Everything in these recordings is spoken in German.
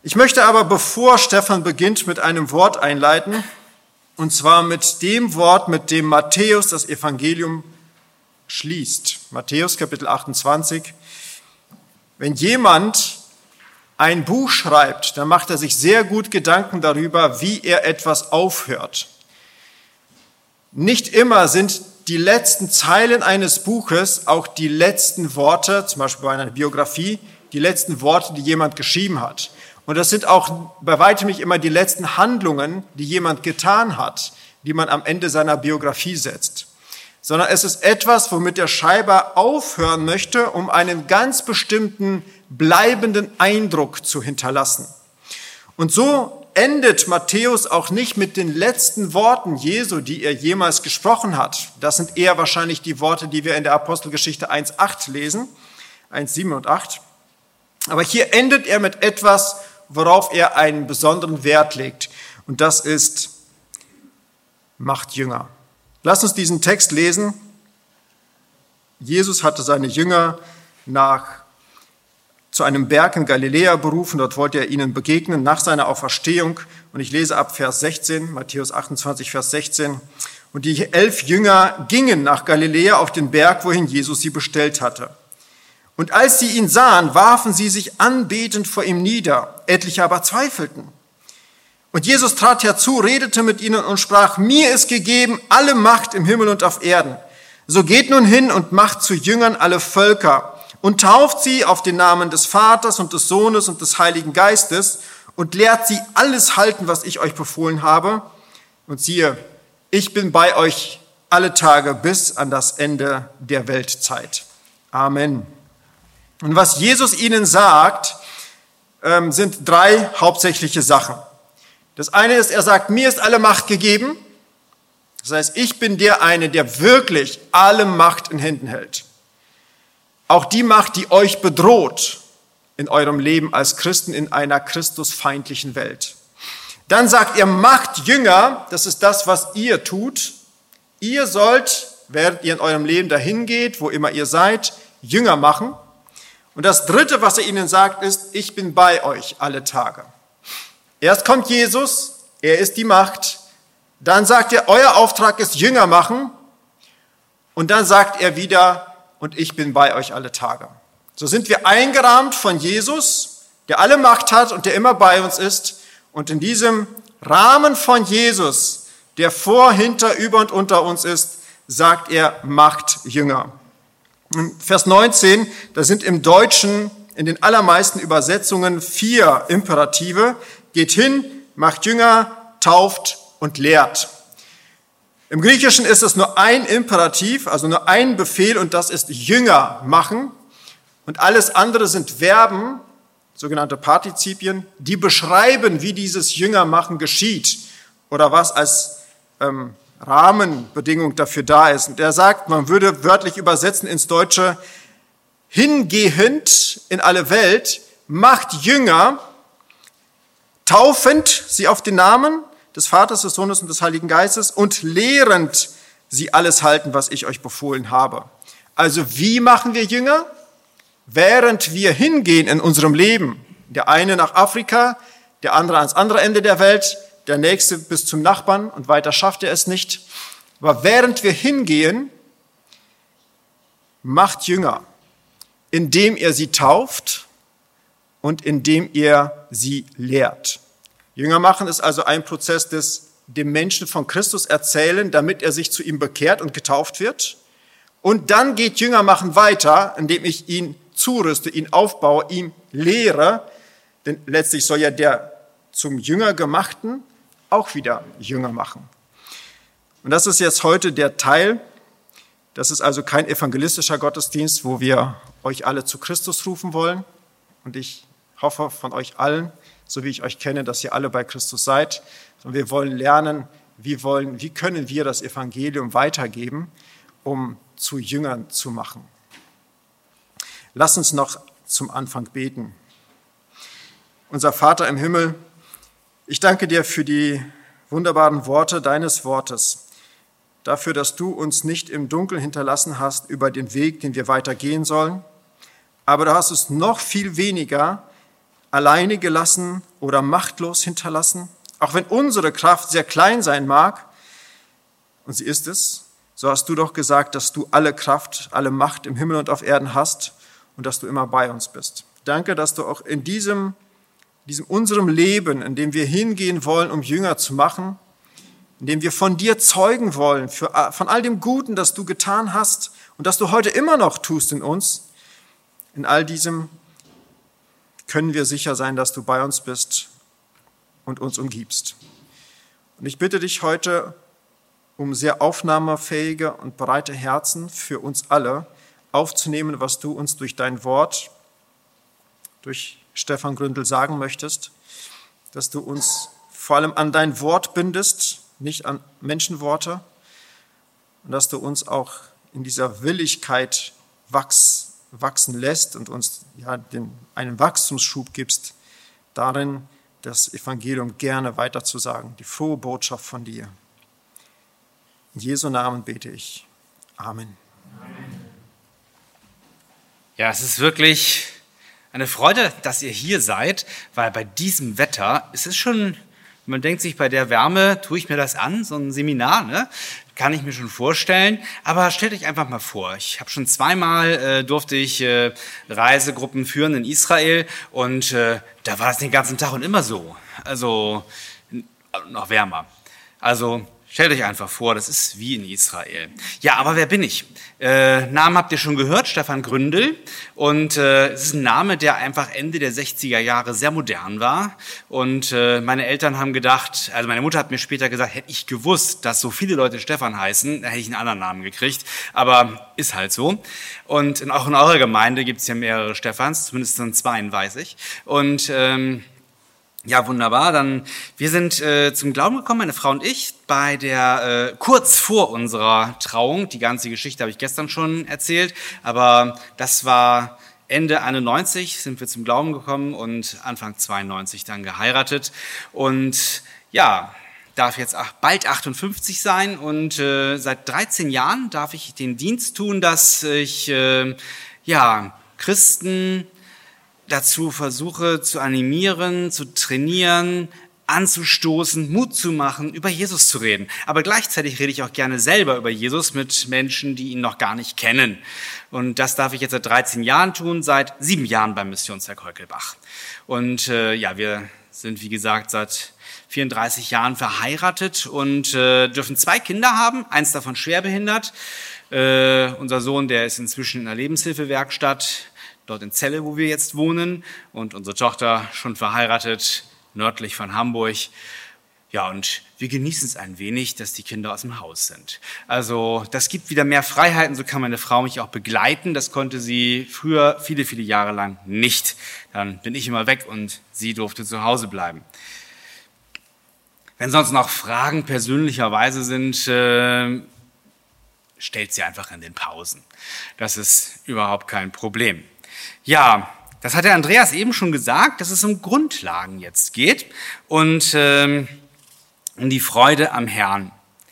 Ich möchte aber, bevor Stefan beginnt, mit einem Wort einleiten, und zwar mit dem Wort, mit dem Matthäus das Evangelium schließt. Matthäus Kapitel 28. Wenn jemand ein Buch schreibt, dann macht er sich sehr gut Gedanken darüber, wie er etwas aufhört. Nicht immer sind die letzten Zeilen eines Buches auch die letzten Worte, zum Beispiel bei einer Biografie, die letzten Worte, die jemand geschrieben hat. Und das sind auch bei weitem nicht immer die letzten Handlungen, die jemand getan hat, die man am Ende seiner Biografie setzt. Sondern es ist etwas, womit der Schreiber aufhören möchte, um einen ganz bestimmten bleibenden Eindruck zu hinterlassen. Und so endet Matthäus auch nicht mit den letzten Worten Jesu, die er jemals gesprochen hat. Das sind eher wahrscheinlich die Worte, die wir in der Apostelgeschichte 1,8 lesen, 1,7 und 8. Aber hier endet er mit etwas, worauf er einen besonderen Wert legt. Und das ist, macht Jünger. Lass uns diesen Text lesen. Jesus hatte seine Jünger zu einem Berg in Galiläa berufen. Dort wollte er ihnen begegnen nach seiner Auferstehung. Und ich lese ab Vers 16, Matthäus 28, Vers 16. Und die 11 Jünger gingen nach Galiläa auf den Berg, wohin Jesus sie bestellt hatte. Und als sie ihn sahen, warfen sie sich anbetend vor ihm nieder. Etliche aber zweifelten. Und Jesus trat herzu, redete mit ihnen und sprach: Mir ist gegeben alle Macht im Himmel und auf Erden. So geht nun hin und macht zu Jüngern alle Völker und tauft sie auf den Namen des Vaters und des Sohnes und des Heiligen Geistes und lehrt sie alles halten, was ich euch befohlen habe. Und siehe, ich bin bei euch alle Tage bis an das Ende der Weltzeit. Amen. Und was Jesus ihnen sagt, sind 3 hauptsächliche Sachen. Das eine ist, er sagt, mir ist alle Macht gegeben. Das heißt, ich bin der eine, der wirklich alle Macht in Händen hält. Auch die Macht, die euch bedroht in eurem Leben als Christen in einer christusfeindlichen Welt. Dann sagt er, macht Jünger, das ist das, was ihr tut. Ihr sollt, während ihr in eurem Leben dahin geht, wo immer ihr seid, Jünger machen. Und das dritte, was er ihnen sagt, ist, ich bin bei euch alle Tage. Erst kommt Jesus, er ist die Macht. Dann sagt er, euer Auftrag ist Jünger machen. Und dann sagt er wieder, und ich bin bei euch alle Tage. So sind wir eingerahmt von Jesus, der alle Macht hat und der immer bei uns ist. Und in diesem Rahmen von Jesus, der vor, hinter, über und unter uns ist, sagt er, macht Jünger. In Vers 19, da sind im Deutschen in den allermeisten Übersetzungen 4 Imperative. Geht hin, macht Jünger, tauft und lehrt. Im Griechischen ist es nur ein Imperativ, also nur ein Befehl, und das ist Jünger machen. Und alles andere sind Verben, sogenannte Partizipien, die beschreiben, wie dieses Jüngermachen geschieht oder was als Rahmenbedingung dafür da ist. Und er sagt, man würde wörtlich übersetzen ins Deutsche, hingehend in alle Welt, macht Jünger, taufend sie auf den Namen des Vaters, des Sohnes und des Heiligen Geistes und lehrend sie alles halten, was ich euch befohlen habe. Also wie machen wir Jünger? Während wir hingehen in unserem Leben, der eine nach Afrika, der andere ans andere Ende der Welt, der nächste bis zum Nachbarn und weiter schafft er es nicht. Aber während wir hingehen, macht Jünger, indem ihr sie tauft und indem ihr sie lehrt. Jünger machen ist also ein Prozess des dem Menschen von Christus erzählen, damit er sich zu ihm bekehrt und getauft wird. Und dann geht Jünger machen weiter, indem ich ihn zurüste, ihn aufbaue, ihm lehre. Denn letztlich soll ja der zum Jünger Gemachten auch wieder Jünger machen. Und das ist jetzt heute der Teil. Das ist also kein evangelistischer Gottesdienst, wo wir euch alle zu Christus rufen wollen. Und ich hoffe von euch allen, so wie ich euch kenne, dass ihr alle bei Christus seid. Und wir wollen lernen, wie können wir das Evangelium weitergeben, um zu Jüngern zu machen. Lass uns noch zum Anfang beten. Unser Vater im Himmel, ich danke dir für die wunderbaren Worte deines Wortes, dafür, dass du uns nicht im Dunkeln hinterlassen hast über den Weg, den wir weitergehen sollen, aber du hast es noch viel weniger alleine gelassen oder machtlos hinterlassen? Auch wenn unsere Kraft sehr klein sein mag, und sie ist es, so hast du doch gesagt, dass du alle Kraft, alle Macht im Himmel und auf Erden hast und dass du immer bei uns bist. Danke, dass du auch in diesem unserem Leben, in dem wir hingehen wollen, um Jünger zu machen, in dem wir von dir zeugen wollen, von all dem Guten, das du getan hast und das du heute immer noch tust in uns, in all diesem können wir sicher sein, dass du bei uns bist und uns umgibst. Und ich bitte dich heute um sehr aufnahmefähige und breite Herzen für uns alle aufzunehmen, was du uns durch dein Wort, durch Stefan Gründel sagen möchtest, dass du uns vor allem an dein Wort bindest, nicht an Menschenworte, und dass du uns auch in dieser Willigkeit wachsen lässt und uns einen Wachstumsschub gibst, darin das Evangelium gerne weiterzusagen, die frohe Botschaft von dir. In Jesu Namen bete ich. Amen. Ja, es ist wirklich eine Freude, dass ihr hier seid, weil bei diesem Wetter ist es schon, man denkt sich, bei der Wärme tue ich mir das an, so ein Seminar, ne? Kann ich mir schon vorstellen. Aber stellt euch einfach mal vor, ich habe schon zweimal durfte ich Reisegruppen führen in Israel und da war das den ganzen Tag und immer so. Also noch wärmer. Also stellt euch einfach vor, das ist wie in Israel. Ja, aber wer bin ich? Namen habt ihr schon gehört, Stefan Gründel. Und es ist ein Name, der einfach Ende der 60er Jahre sehr modern war. Und meine Eltern haben gedacht, also meine Mutter hat mir später gesagt, hätte ich gewusst, dass so viele Leute Stefan heißen, dann hätte ich einen anderen Namen gekriegt. Aber ist halt so. Und auch in eurer Gemeinde gibt es ja mehrere Stefans, zumindest dann zwei, weiß ich. Und ja, wunderbar. Wir sind zum Glauben gekommen, meine Frau und ich, bei der kurz vor unserer Trauung. Die ganze Geschichte habe ich gestern schon erzählt, aber das war Ende 91 sind wir zum Glauben gekommen und Anfang 92 dann geheiratet. Und ja, darf jetzt bald 58 sein und seit 13 Jahren darf ich den Dienst tun, dass ich Christen dazu versuche zu animieren, zu trainieren, anzustoßen, Mut zu machen, über Jesus zu reden. Aber gleichzeitig rede ich auch gerne selber über Jesus mit Menschen, die ihn noch gar nicht kennen. Und das darf ich jetzt seit 13 Jahren tun, seit 7 Jahren beim Missionswerk Heukelbach. Und wir sind, wie gesagt, seit 34 Jahren verheiratet und dürfen 2 Kinder haben, eins davon schwerbehindert. Unser Sohn, der ist inzwischen in einer Lebenshilfewerkstatt, dort in Celle, wo wir jetzt wohnen, und unsere Tochter schon verheiratet, nördlich von Hamburg. Ja, und wir genießen es ein wenig, dass die Kinder aus dem Haus sind. Also das gibt wieder mehr Freiheiten, so kann meine Frau mich auch begleiten. Das konnte sie früher viele, viele Jahre lang nicht. Dann bin ich immer weg und sie durfte zu Hause bleiben. Wenn sonst noch Fragen persönlicherweise sind, stellt sie einfach in den Pausen. Das ist überhaupt kein Problem. Ja, das hat der Andreas eben schon gesagt, dass es um Grundlagen jetzt geht und um die Freude am Herrn.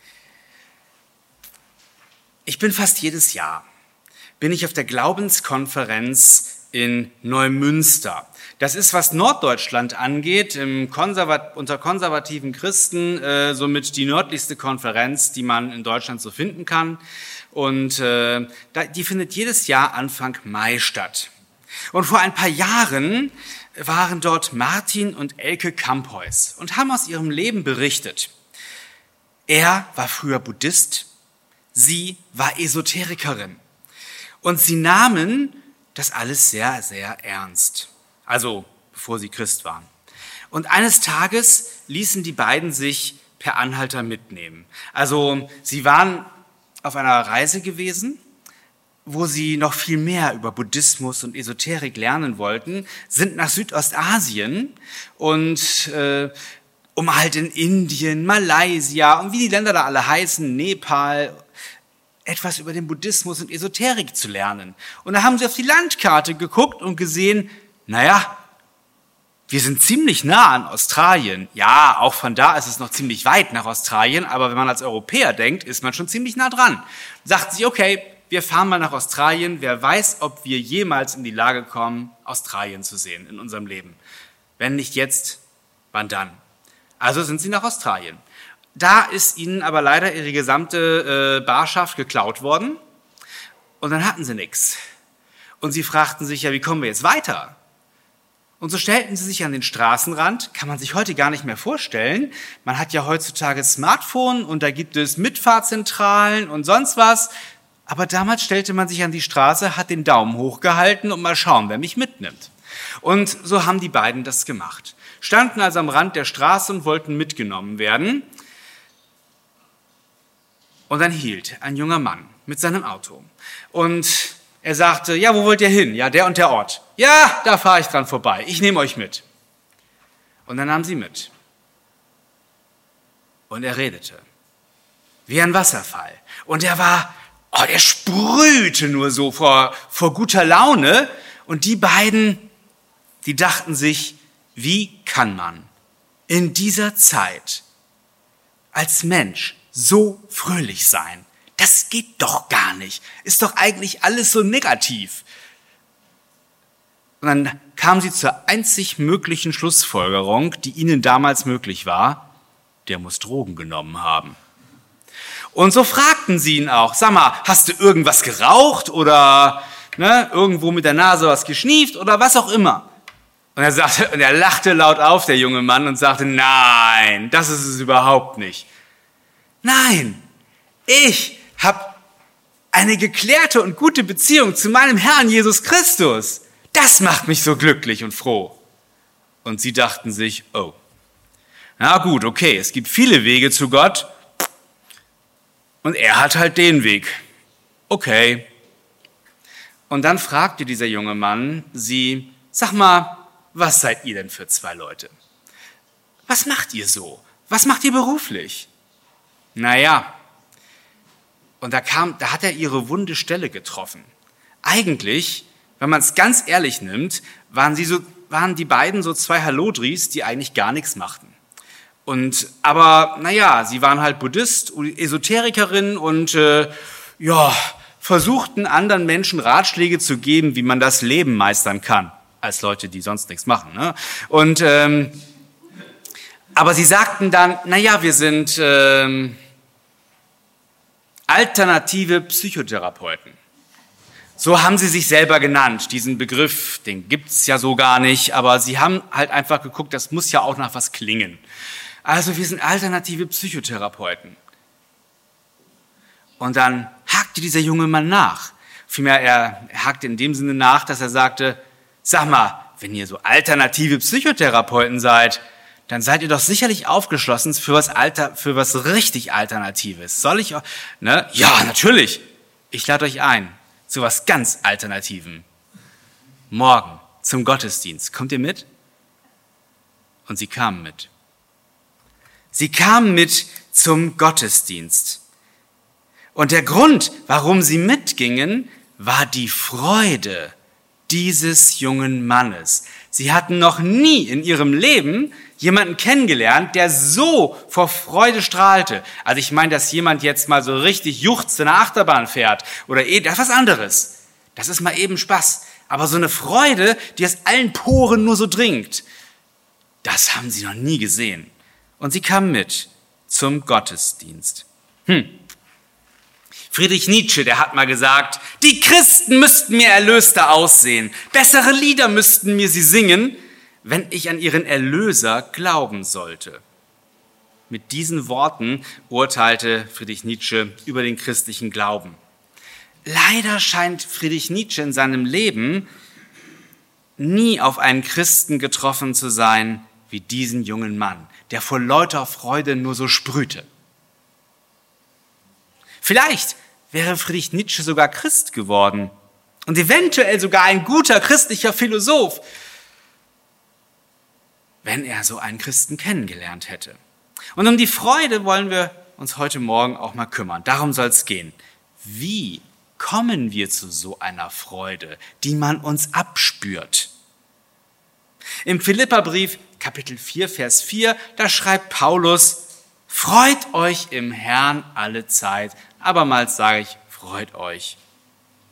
Ich bin fast jedes Jahr, bin ich auf der Glaubenskonferenz in Neumünster. Das ist, was Norddeutschland angeht, unter konservativen Christen somit die nördlichste Konferenz, die man in Deutschland so finden kann. Und die findet jedes Jahr Anfang Mai statt. Und vor ein paar Jahren waren dort Martin und Elke Kamphäus und haben aus ihrem Leben berichtet. Er war früher Buddhist, sie war Esoterikerin. Und sie nahmen das alles sehr, sehr ernst. Also, bevor sie Christ waren. Und eines Tages ließen die beiden sich per Anhalter mitnehmen. Also, sie waren auf einer Reise gewesen, wo sie noch viel mehr über Buddhismus und Esoterik lernen wollten, sind nach Südostasien und um halt in Indien, Malaysia und wie die Länder da alle heißen, Nepal, etwas über den Buddhismus und Esoterik zu lernen. Und da haben sie auf die Landkarte geguckt und gesehen, naja, wir sind ziemlich nah an Australien. Ja, auch von da ist es noch ziemlich weit nach Australien, aber wenn man als Europäer denkt, ist man schon ziemlich nah dran. Sagt sie, okay, wir fahren mal nach Australien, wer weiß, ob wir jemals in die Lage kommen, Australien zu sehen in unserem Leben. Wenn nicht jetzt, wann dann? Also sind sie nach Australien. Da ist ihnen aber leider ihre gesamte Barschaft geklaut worden und dann hatten sie nichts. Und sie fragten sich, ja, wie kommen wir jetzt weiter? Und so stellten sie sich an den Straßenrand, kann man sich heute gar nicht mehr vorstellen. Man hat ja heutzutage Smartphone und da gibt es Mitfahrzentralen und sonst was. Aber damals stellte man sich an die Straße, hat den Daumen hochgehalten und mal schauen, wer mich mitnimmt. Und so haben die beiden das gemacht. Standen also am Rand der Straße und wollten mitgenommen werden. Und dann hielt ein junger Mann mit seinem Auto. Und er sagte, ja, wo wollt ihr hin? Ja, der und der Ort. Ja, da fahre ich dran vorbei. Ich nehme euch mit. Und dann nahm sie mit. Und er redete. Wie ein Wasserfall. Und er war, er sprühte nur so vor guter Laune. Und die beiden, die dachten sich, wie kann man in dieser Zeit als Mensch so fröhlich sein? Das geht doch gar nicht. Ist doch eigentlich alles so negativ. Und dann kamen sie zur einzig möglichen Schlussfolgerung, die ihnen damals möglich war: der muss Drogen genommen haben. Und so fragten sie ihn auch, sag mal, hast du irgendwas geraucht oder irgendwo mit der Nase was geschnieft oder was auch immer? Und er lachte laut auf, der junge Mann, und sagte, nein, das ist es überhaupt nicht. Nein, ich habe eine geklärte und gute Beziehung zu meinem Herrn Jesus Christus. Das macht mich so glücklich und froh. Und sie dachten sich, oh, na gut, okay, es gibt viele Wege zu Gott und er hat halt den Weg. Okay. Und dann fragte dieser junge Mann sie, sag mal, was seid ihr denn für zwei Leute? Was macht ihr so? Was macht ihr beruflich? Naja, und da hat er ihre wunde Stelle getroffen. Eigentlich, wenn man es ganz ehrlich nimmt, waren die beiden so zwei Hallodris, die eigentlich gar nichts machten. Aber sie waren halt Buddhist, Esoterikerin und versuchten anderen Menschen Ratschläge zu geben, wie man das Leben meistern kann, als Leute, die sonst nichts machen. Ne? Aber sie sagten dann, wir sind alternative Psychotherapeuten. So haben sie sich selber genannt. Diesen Begriff, den gibt's ja so gar nicht, aber sie haben halt einfach geguckt, das muss ja auch nach was klingen. Also wir sind alternative Psychotherapeuten. Und dann hakte dieser junge Mann nach. Vielmehr, er hakte in dem Sinne nach, dass er sagte, sag mal, wenn ihr so alternative Psychotherapeuten seid, dann seid ihr doch sicherlich aufgeschlossen für was richtig Alternatives. Soll ich auch? Ne? Ja, natürlich. Ich lade euch ein zu was ganz Alternativem. Morgen zum Gottesdienst. Kommt ihr mit? Und sie kamen mit. Sie kamen mit zum Gottesdienst. Und der Grund, warum sie mitgingen, war die Freude dieses jungen Mannes. Sie hatten noch nie in ihrem Leben jemanden kennengelernt, der so vor Freude strahlte. Also ich meine, dass jemand jetzt mal so richtig juchzt in der Achterbahn fährt oder das ist was anderes. Das ist mal eben Spaß. Aber so eine Freude, die aus allen Poren nur so dringt, das haben sie noch nie gesehen. Und sie kamen mit zum Gottesdienst. Friedrich Nietzsche, der hat mal gesagt, die Christen müssten mir erlöster aussehen. Bessere Lieder müssten mir sie singen, wenn ich an ihren Erlöser glauben sollte. Mit diesen Worten urteilte Friedrich Nietzsche über den christlichen Glauben. Leider scheint Friedrich Nietzsche in seinem Leben nie auf einen Christen getroffen zu sein wie diesen jungen Mann, der vor lauter Freude nur so sprühte. Vielleicht wäre Friedrich Nietzsche sogar Christ geworden und eventuell sogar ein guter christlicher Philosoph, wenn er so einen Christen kennengelernt hätte. Und um die Freude wollen wir uns heute Morgen auch mal kümmern. Darum soll es gehen. Wie kommen wir zu so einer Freude, die man uns abspürt? Im Philipperbrief, Kapitel 4, Vers 4, da schreibt Paulus, freut euch im Herrn alle Zeit. Abermals sage ich, freut euch.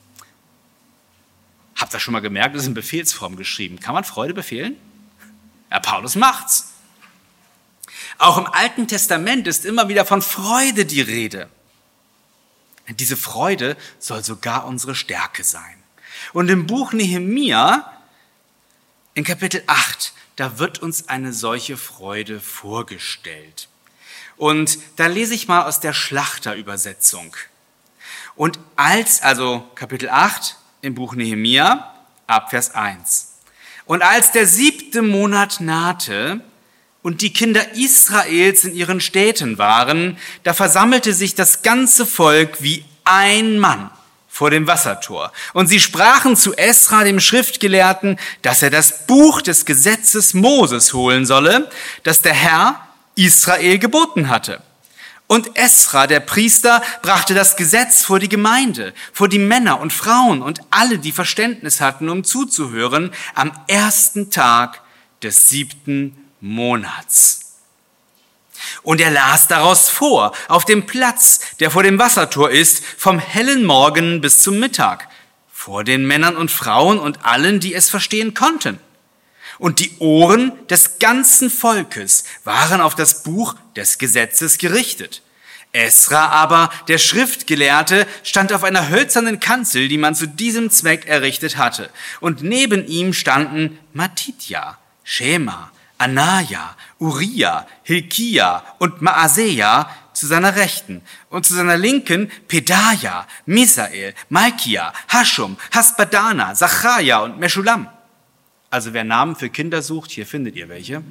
Habt ihr das schon mal gemerkt? Das ist in Befehlsform geschrieben. Kann man Freude befehlen? Ja, Paulus macht's. Auch im Alten Testament ist immer wieder von Freude die Rede. Diese Freude soll sogar unsere Stärke sein. Und im Buch Nehemia, in Kapitel 8, da wird uns eine solche Freude vorgestellt. Und da lese ich mal aus der Schlachterübersetzung. Und also Kapitel 8 im Buch Nehemia, ab Vers 1. Und als der 7. Monat nahte und die Kinder Israels in ihren Städten waren, da versammelte sich das ganze Volk wie ein Mann vor dem Wassertor. Und sie sprachen zu Esra, dem Schriftgelehrten, dass er das Buch des Gesetzes Moses holen solle, das der Herr Israel geboten hatte. Und Esra, der Priester, brachte das Gesetz vor die Gemeinde, vor die Männer und Frauen und alle, die Verständnis hatten, um zuzuhören, am 1. Tag des 7. Monats. Und er las daraus vor, auf dem Platz, der vor dem Wassertor ist, vom hellen Morgen bis zum Mittag, vor den Männern und Frauen und allen, die es verstehen konnten. Und die Ohren des ganzen Volkes waren auf das Buch des Gesetzes gerichtet. Esra aber, der Schriftgelehrte, stand auf einer hölzernen Kanzel, die man zu diesem Zweck errichtet hatte. Und neben ihm standen Matithia, Schema, Anaja, Uriah, Hilkia und Maaseja zu seiner Rechten und zu seiner Linken Pedaja, Misael, Malkia, Haschum, Hasbadana, Zacharia und Meschulam. Also wer Namen für Kinder sucht, hier findet ihr welche.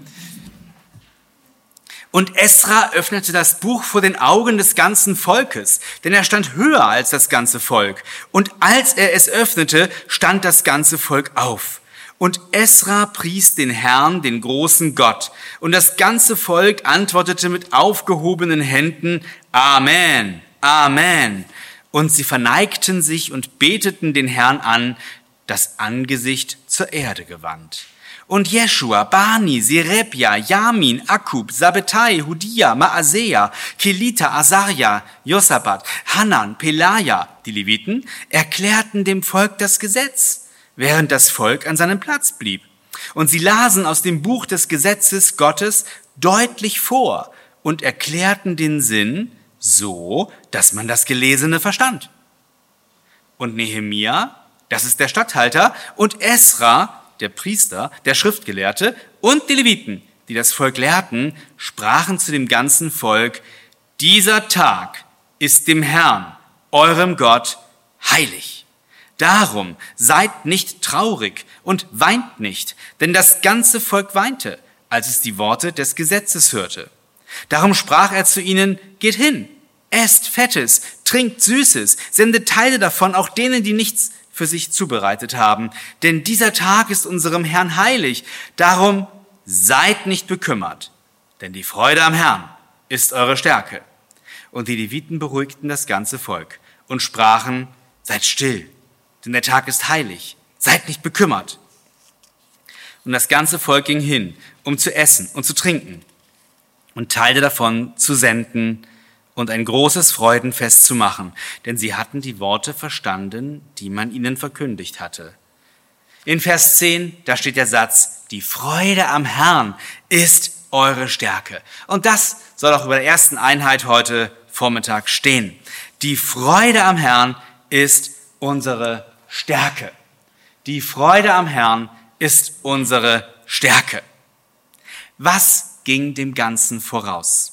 Und Esra öffnete das Buch vor den Augen des ganzen Volkes, denn er stand höher als das ganze Volk. Und als er es öffnete, stand das ganze Volk auf. Und Esra pries den Herrn, den großen Gott. Und das ganze Volk antwortete mit aufgehobenen Händen, Amen, Amen. Und sie verneigten sich und beteten den Herrn an, das Angesicht zur Erde gewandt. Und Jeschua, Bani, Serebja, Jamin, Akub, Sabbetai, Hudia, Maaseja, Kelita, Asaria, Josabat, Hanan, Pelaja, die Leviten, erklärten dem Volk das Gesetz, während das Volk an seinem Platz blieb. Und sie lasen aus dem Buch des Gesetzes Gottes deutlich vor und erklärten den Sinn so, dass man das Gelesene verstand. Und Nehemia, das ist der Statthalter, und Esra, der Priester, der Schriftgelehrte und die Leviten, die das Volk lehrten, sprachen zu dem ganzen Volk, dieser Tag ist dem Herrn, eurem Gott, heilig. Darum seid nicht traurig und weint nicht, denn das ganze Volk weinte, als es die Worte des Gesetzes hörte. Darum sprach er zu ihnen, geht hin, esst Fettes, trinkt Süßes, sendet Teile davon auch denen, die nichts für sich zubereitet haben. Denn dieser Tag ist unserem Herrn heilig. Darum seid nicht bekümmert, denn die Freude am Herrn ist eure Stärke. Und die Leviten beruhigten das ganze Volk und sprachen, seid still, denn der Tag ist heilig. Seid nicht bekümmert. Und das ganze Volk ging hin, um zu essen und zu trinken und Teile davon zu senden und ein großes Freudenfest zu machen, denn sie hatten die Worte verstanden, die man ihnen verkündigt hatte. In Vers 10, da steht der Satz, die Freude am Herrn ist eure Stärke. Und das soll auch über der ersten Einheit heute Vormittag stehen. Die Freude am Herrn ist unsere Stärke. Die Freude am Herrn ist unsere Stärke. Was ging dem Ganzen voraus?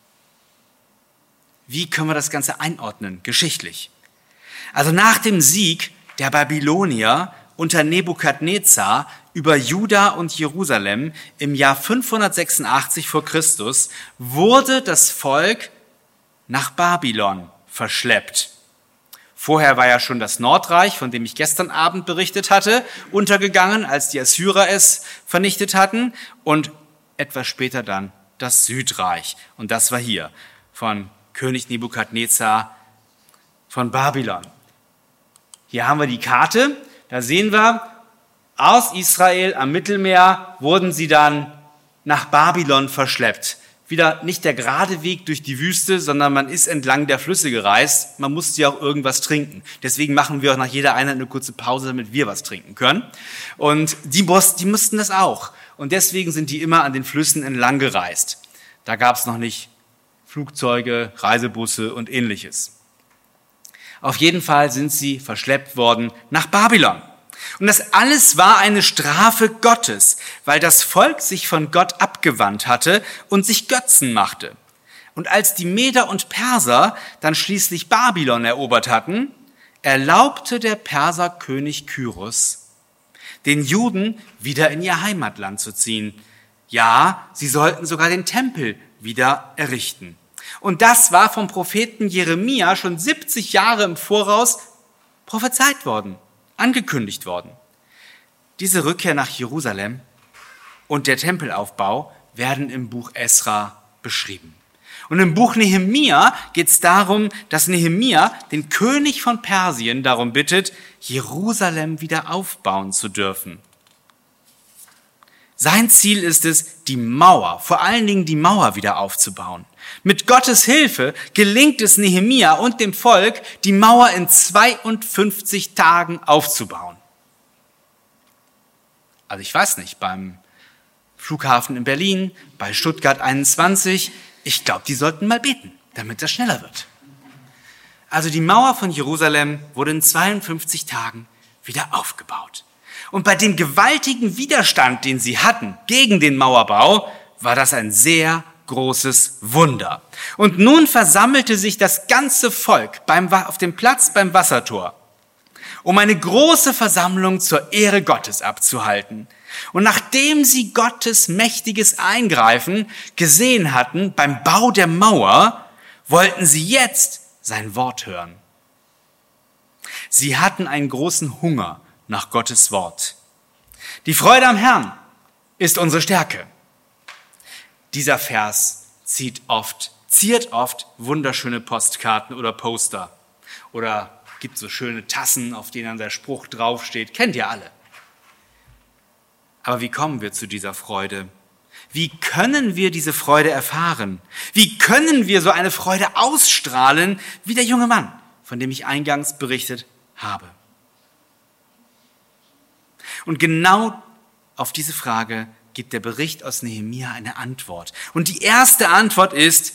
Wie können wir das Ganze einordnen, geschichtlich? Also nach dem Sieg der Babylonier unter Nebukadnezar über Juda und Jerusalem im Jahr 586 vor Christus wurde das Volk nach Babylon verschleppt. Vorher war ja schon das Nordreich, von dem ich gestern Abend berichtet hatte, untergegangen, als die Assyrer es vernichtet hatten, und etwas später dann das Südreich. Und das war hier von König Nebukadnezar von Babylon. Hier haben wir die Karte, da sehen wir, aus Israel am Mittelmeer wurden sie dann nach Babylon verschleppt. Wieder nicht der gerade Weg durch die Wüste, sondern man ist entlang der Flüsse gereist. Man musste ja auch irgendwas trinken. Deswegen machen wir auch nach jeder Einheit eine kurze Pause, damit wir was trinken können. Und die mussten das auch. und deswegen sind die immer an den Flüssen entlang gereist. Da gab es noch nicht Flugzeuge, Reisebusse und ähnliches. Auf jeden Fall sind sie verschleppt worden nach Babylon. Und das alles war eine Strafe Gottes, weil das Volk sich von Gott abgewandt hatte und sich Götzen machte. Und als die Meder und Perser dann schließlich Babylon erobert hatten, erlaubte der Perserkönig Kyros, den Juden wieder in ihr Heimatland zu ziehen. Ja, sie sollten sogar den Tempel wieder errichten. Und das war vom Propheten Jeremia schon 70 Jahre im Voraus prophezeit worden, angekündigt worden. Diese Rückkehr nach Jerusalem und der Tempelaufbau werden im Buch Esra beschrieben. Und im Buch Nehemia geht es darum, dass Nehemia den König von Persien darum bittet, Jerusalem wieder aufbauen zu dürfen. Sein Ziel ist es, die Mauer, vor allen Dingen die Mauer wieder aufzubauen. Mit Gottes Hilfe gelingt es Nehemia und dem Volk, die Mauer in 52 Tagen aufzubauen. Also ich weiß nicht, beim Flughafen in Berlin, bei Stuttgart 21, ich glaube, die sollten mal beten, damit das schneller wird. Also die Mauer von Jerusalem wurde in 52 Tagen wieder aufgebaut. Und bei dem gewaltigen Widerstand, den sie hatten gegen den Mauerbau, war das ein sehr großes Wunder. Und nun versammelte sich das ganze Volk auf dem Platz beim Wassertor, um eine große Versammlung zur Ehre Gottes abzuhalten. Und nachdem sie Gottes mächtiges Eingreifen gesehen hatten beim Bau der Mauer, wollten sie jetzt sein Wort hören. Sie hatten einen großen Hunger nach Gottes Wort. Die Freude am Herrn ist unsere Stärke. Dieser Vers ziert oft wunderschöne Postkarten oder Poster oder gibt so schöne Tassen, auf denen der Spruch draufsteht. Kennt ihr alle. Aber wie kommen wir zu dieser Freude? Wie können wir diese Freude erfahren? Wie können wir so eine Freude ausstrahlen wie der junge Mann, von dem ich eingangs berichtet habe? Und genau auf diese Frage gibt der Bericht aus Nehemia eine Antwort. Und die erste Antwort ist: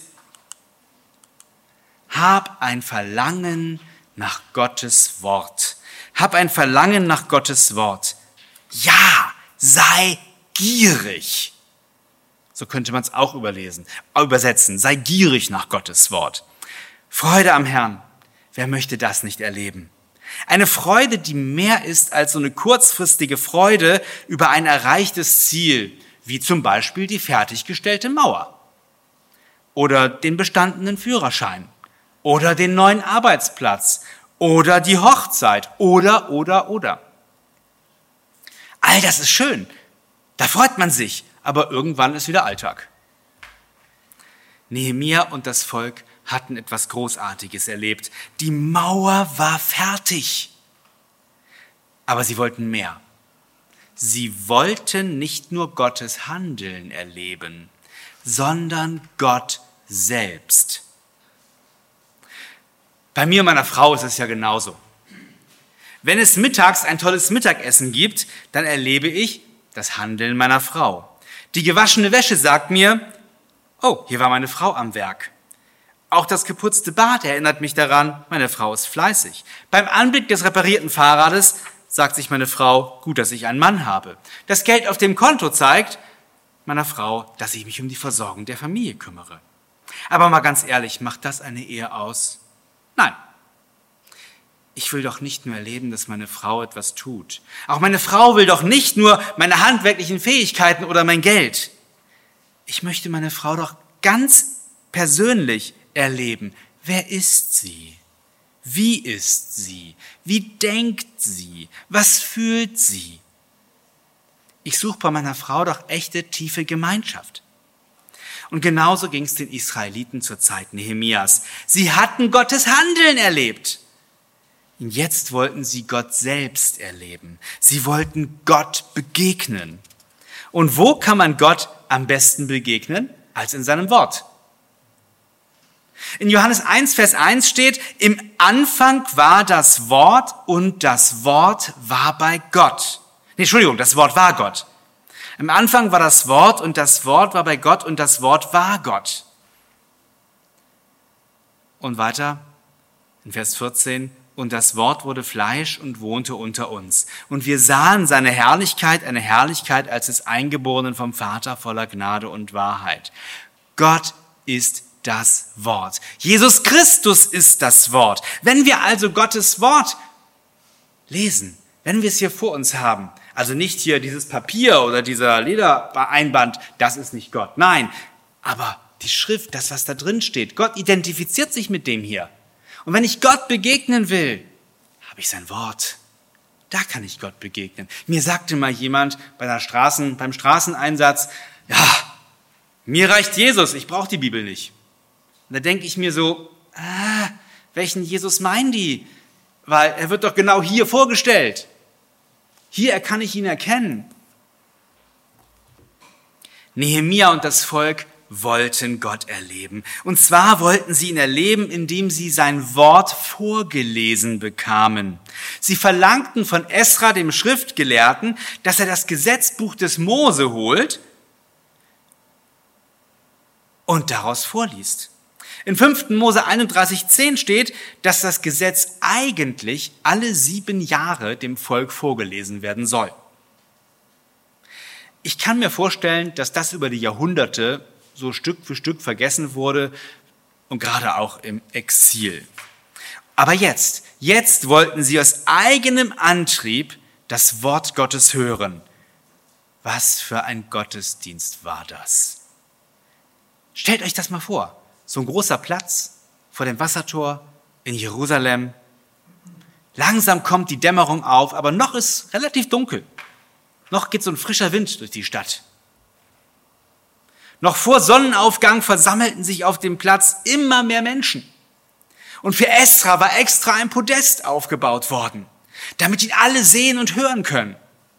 Hab ein Verlangen nach Gottes Wort. Hab ein Verlangen nach Gottes Wort. Ja, sei gierig. So könnte man es auch übersetzen. Sei gierig nach Gottes Wort. Freude am Herrn. Wer möchte das nicht erleben? Eine Freude, die mehr ist als so eine kurzfristige Freude über ein erreichtes Ziel, wie zum Beispiel die fertiggestellte Mauer oder den bestandenen Führerschein oder den neuen Arbeitsplatz oder die Hochzeit oder. All das ist schön, da freut man sich, aber irgendwann ist wieder Alltag. Nehemia und das Volk hatten etwas Großartiges erlebt. Die Mauer war fertig. Aber sie wollten mehr. Sie wollten nicht nur Gottes Handeln erleben, sondern Gott selbst. Bei mir und meiner Frau ist es ja genauso. Wenn es mittags ein tolles Mittagessen gibt, dann erlebe ich das Handeln meiner Frau. Die gewaschene Wäsche sagt mir: Oh, hier war meine Frau am Werk. Auch das geputzte Bad erinnert mich daran, meine Frau ist fleißig. Beim Anblick des reparierten Fahrrades sagt sich meine Frau: Gut, dass ich einen Mann habe. Das Geld auf dem Konto zeigt meiner Frau, dass ich mich um die Versorgung der Familie kümmere. Aber mal ganz ehrlich, macht das eine Ehe aus? Nein. Ich will doch nicht nur erleben, dass meine Frau etwas tut. Auch meine Frau will doch nicht nur meine handwerklichen Fähigkeiten oder mein Geld. Ich möchte meine Frau doch ganz persönlich erleben. Wer ist sie? Wie ist sie? Wie denkt sie? Was fühlt sie? Ich suche bei meiner Frau doch echte, tiefe Gemeinschaft. Und genauso ging es den Israeliten zur Zeit Nehemias. Sie hatten Gottes Handeln erlebt. Und jetzt wollten sie Gott selbst erleben. Sie wollten Gott begegnen. Und wo kann man Gott am besten begegnen? Als in seinem Wort. In Johannes 1, Vers 1 steht: Im Anfang war das Wort und das Wort war bei Gott. Das Wort war Gott. Am Anfang war das Wort und das Wort war bei Gott und das Wort war Gott. Und weiter in Vers 14, und das Wort wurde Fleisch und wohnte unter uns. Und wir sahen seine Herrlichkeit, eine Herrlichkeit als des Eingeborenen vom Vater voller Gnade und Wahrheit. Gott ist das Wort. Jesus Christus ist das Wort. Wenn wir also Gottes Wort lesen, wenn wir es hier vor uns haben, also nicht hier dieses Papier oder dieser Ledereinband, das ist nicht Gott. Nein, aber die Schrift, das, was da drin steht, Gott identifiziert sich mit dem hier. Und wenn ich Gott begegnen will, habe ich sein Wort. Da kann ich Gott begegnen. Mir sagte mal jemand beim Straßeneinsatz, ja, mir reicht Jesus, ich brauche die Bibel nicht. Und da denke ich mir so, welchen Jesus meinen die? Weil er wird doch genau hier vorgestellt. Hier kann ich ihn erkennen. Nehemia und das Volk wollten Gott erleben. Und zwar wollten sie ihn erleben, indem sie sein Wort vorgelesen bekamen. Sie verlangten von Esra, dem Schriftgelehrten, dass er das Gesetzbuch des Mose holt und daraus vorliest. In 5. Mose 31,10 steht, dass das Gesetz eigentlich alle 7 Jahre dem Volk vorgelesen werden soll. Ich kann mir vorstellen, dass das über die Jahrhunderte so Stück für Stück vergessen wurde und gerade auch im Exil. Aber jetzt wollten sie aus eigenem Antrieb das Wort Gottes hören. Was für ein Gottesdienst war das? Stellt euch das mal vor. So ein großer Platz vor dem Wassertor in Jerusalem. Langsam kommt die Dämmerung auf, aber noch ist relativ dunkel. Noch geht so ein frischer Wind durch die Stadt. Noch vor Sonnenaufgang versammelten sich auf dem Platz immer mehr Menschen. Und für Esra war extra ein Podest aufgebaut worden, damit ihn alle sehen und hören können.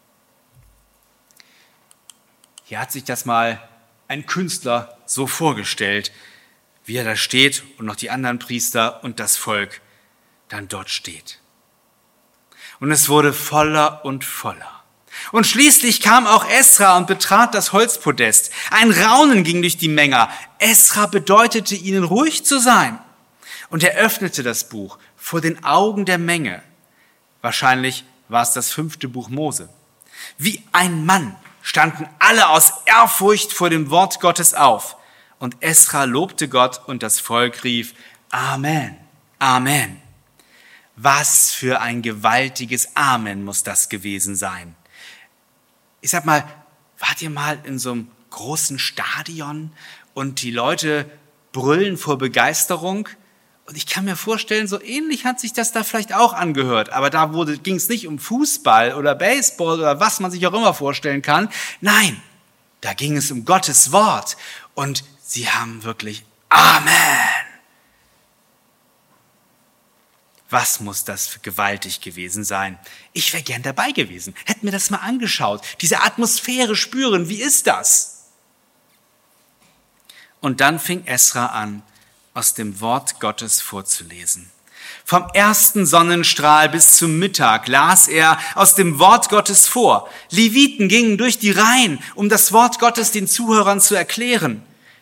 Hier hat sich das mal ein Künstler so vorgestellt, wie er da steht und noch die anderen Priester und das Volk dann dort steht. Und es wurde voller und voller. Und schließlich kam auch Esra und betrat das Holzpodest. Ein Raunen ging durch die Menge. Esra bedeutete ihnen, ruhig zu sein. Und er öffnete das Buch vor den Augen der Menge. Wahrscheinlich war es das 5. Buch Mose. Wie ein Mann standen alle aus Ehrfurcht vor dem Wort Gottes auf. Und Esra lobte Gott und das Volk rief, Amen, Amen. Was für ein gewaltiges Amen muss das gewesen sein. Ich sag mal, wart ihr mal in so einem großen Stadion und die Leute brüllen vor Begeisterung? Und ich kann mir vorstellen, so ähnlich hat sich das da vielleicht auch angehört. Aber da ging es nicht um Fußball oder Baseball oder was man sich auch immer vorstellen kann. Nein, da ging es um Gottes Wort. Und sie haben wirklich Amen. Was muss das für gewaltig gewesen sein? Ich wäre gern dabei gewesen, hätte mir das mal angeschaut, diese Atmosphäre spüren, wie ist das? Und dann fing Esra an, aus dem Wort Gottes vorzulesen. Vom ersten Sonnenstrahl bis zum Mittag las er aus dem Wort Gottes vor. Leviten gingen durch die Reihen, um das Wort Gottes den Zuhörern zu erklären.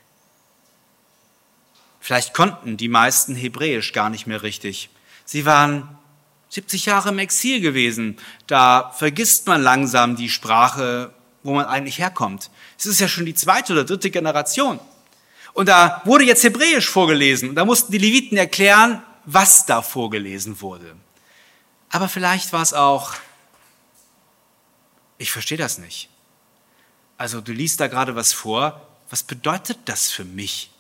Vielleicht konnten die meisten Hebräisch gar nicht mehr richtig. Sie waren 70 Jahre im Exil gewesen. Da vergisst man langsam die Sprache, wo man eigentlich herkommt. Es ist ja schon die 2. oder 3. Generation. Und da wurde jetzt Hebräisch vorgelesen. Und da mussten die Leviten erklären, was da vorgelesen wurde. Aber vielleicht war es auch, ich verstehe das nicht. Also du liest da gerade was vor. Was bedeutet das für mich?